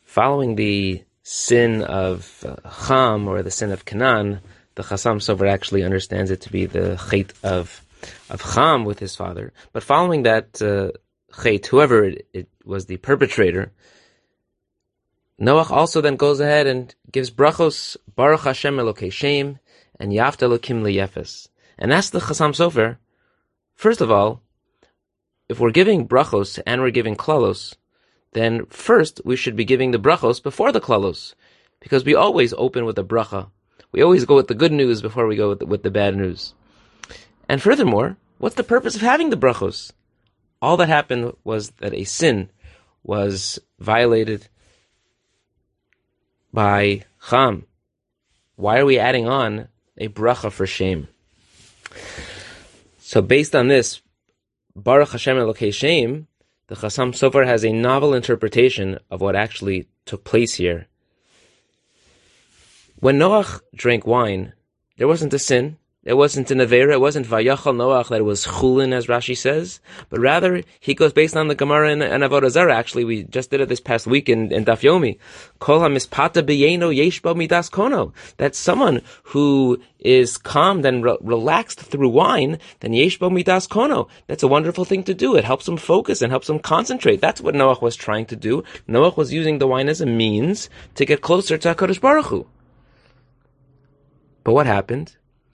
Following the sin of Ham, or the sin of Canaan, the Chasam Sofer actually understands it to be the chait of Ham with his father. But following that chait, whoever it was the perpetrator, Noach also then goes ahead and gives brachos, Baruch Hashem Elokei Shem, and Yafta Elokim Leyefes. And asks the Chasam Sofer, first of all, if we're giving brachos and we're giving klalos, then first we should be giving the brachos before the klalos, because we always open with a bracha. We always go with the good news before we go with the bad news. And furthermore, what's the purpose of having the brachos? All that happened was that a sin was violated by Ham. Why are we adding on a bracha for shame? So based on this, Baruch Hashem Elokei Shem, the Chasam Sofer has a novel interpretation of what actually took place here. When Noach drank wine, there wasn't a sin, it wasn't an avera, it wasn't Vayachal Noach that it was chulin, as Rashi says, but rather he goes based on the Gemara and Avodah Zarah. Actually, we just did it this past week in Daf Yomi. Kol hamispata b'yeno yesh bo midas kono. That someone who is calmed and relaxed through wine, then yesh bo midas kono. That's a wonderful thing to do. It helps him focus and helps him concentrate. That's what Noach was trying to do. Noach was using the wine as a means to get closer to HaKadosh Baruch Hu. But what happened?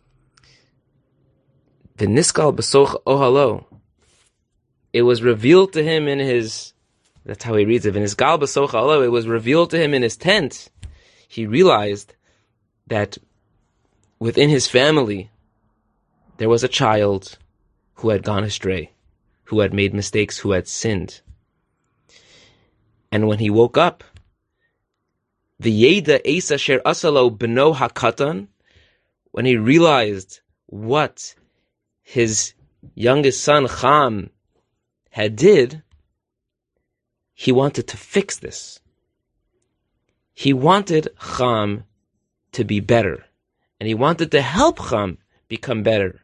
The niskal b'soch ohalo. It was revealed to him in his, that's how he reads it, in his gal b'soch ohalo, it was revealed to him in his tent. He realized that within his family, there was a child who had gone astray, who had made mistakes, who had sinned. And when he woke up, the yeda eis asher asalo b'no hakatan, when he realized what his youngest son Ham had did, he wanted to fix this. He wanted Ham to be better, and he wanted to help Ham become better.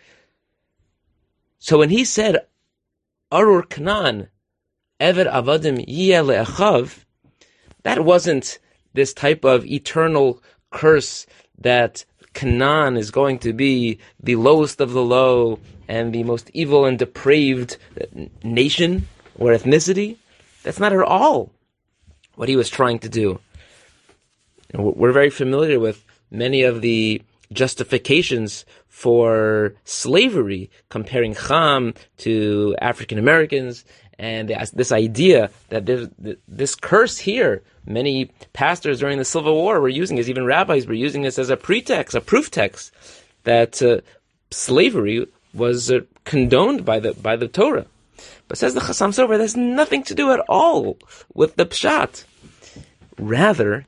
So when he said, Arur Canaan, Eved Avadim Yiyeh Le'achav, that wasn't this type of eternal curse that Canaan is going to be the lowest of the low and the most evil and depraved nation or ethnicity. That's not at all what he was trying to do. And we're very familiar with many of the justifications for slavery, comparing Ham to African Americans, and this idea that there's this curse here. Many pastors during the Civil War were using this, even rabbis were using this as a pretext, a proof text, that slavery was condoned by the Torah. But says the Chasam Sofer, there's nothing to do at all with the Pshat. Rather,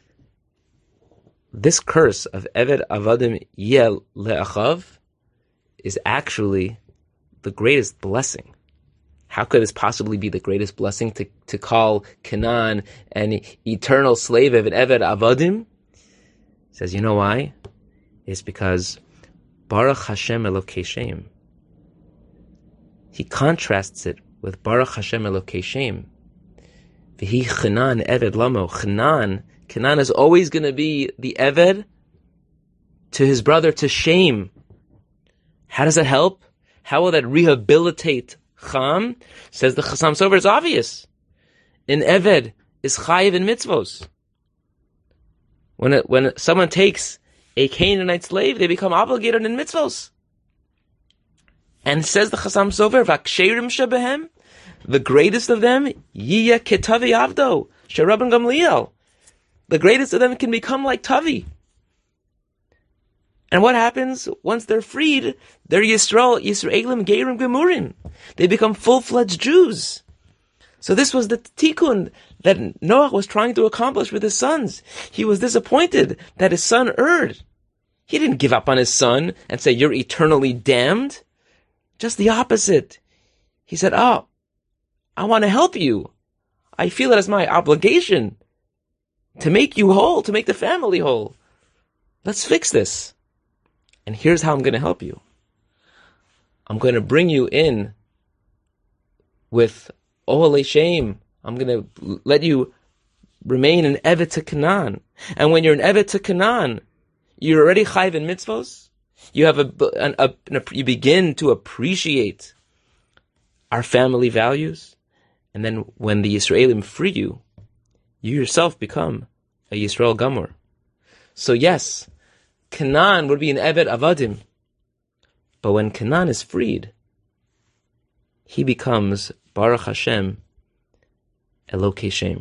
this curse of Eved Avadim Yiyeh Le'achav is actually the greatest blessing. How could this possibly be the greatest blessing to call Canaan an eternal slave of an Eved Avadim? He says, you know why? It's because Baruch Hashem Elokei Shem. He contrasts it with Baruch Hashem Elokei Shem. V'hi Canaan Eved Lamo. Canaan is always going to be the Eved to his brother, to Shem. How does that help? How will that rehabilitate Ham? Says the Chasam Sofer, it's obvious. An Eved is chayiv in mitzvos. When someone takes a Canaanite slave, they become obligated in mitzvos. And says the Chasam Sofer, v'aksherim shebehem, the greatest of them, yiyeh ketavi avdo, she'Rabban Gamliel. The greatest of them can become like Tavi. And what happens once they're freed? They're Yisraelim Geirim Gemurim. They become full-fledged Jews. So this was the tikkun that Noach was trying to accomplish with his sons. He was disappointed that his son erred. He didn't give up on his son and say, you're eternally damned. Just the opposite. He said, I want to help you. I feel it as my obligation to make you whole, to make the family whole. Let's fix this. And here's how I'm going to help you. I'm going to bring you in with Oholei Shem. I'm going to let you remain an Evet to Canaan. And when you're an Evet to Canaan, you're already chayv in mitzvos. You have you begin to appreciate our family values. And then when the Yisraelim free you, you yourself become a Yisrael Gamor. So yes, Canaan would be an Evet Avadim. But when Canaan is freed, he becomes Baruch Hashem Elokei Shem.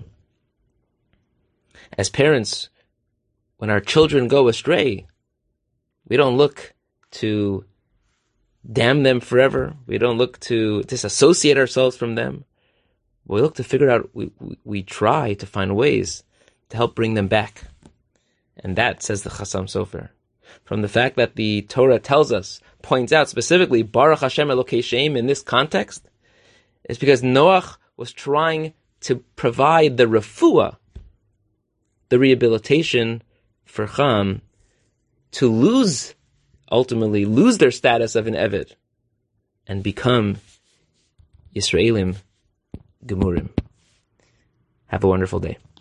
As parents, when our children go astray, we don't look to damn them forever. We don't look to disassociate ourselves from them. We look to figure out, we try to find ways to help bring them back. And that, says the Chassam Sofer, from the fact that the Torah tells us, points out specifically, Baruch Hashem Elokei Shem in this context, is because Noach was trying to provide the refuah, the rehabilitation for Cham, to ultimately lose their status of an Eved and become Yisraelim Gemurim. Have a wonderful day.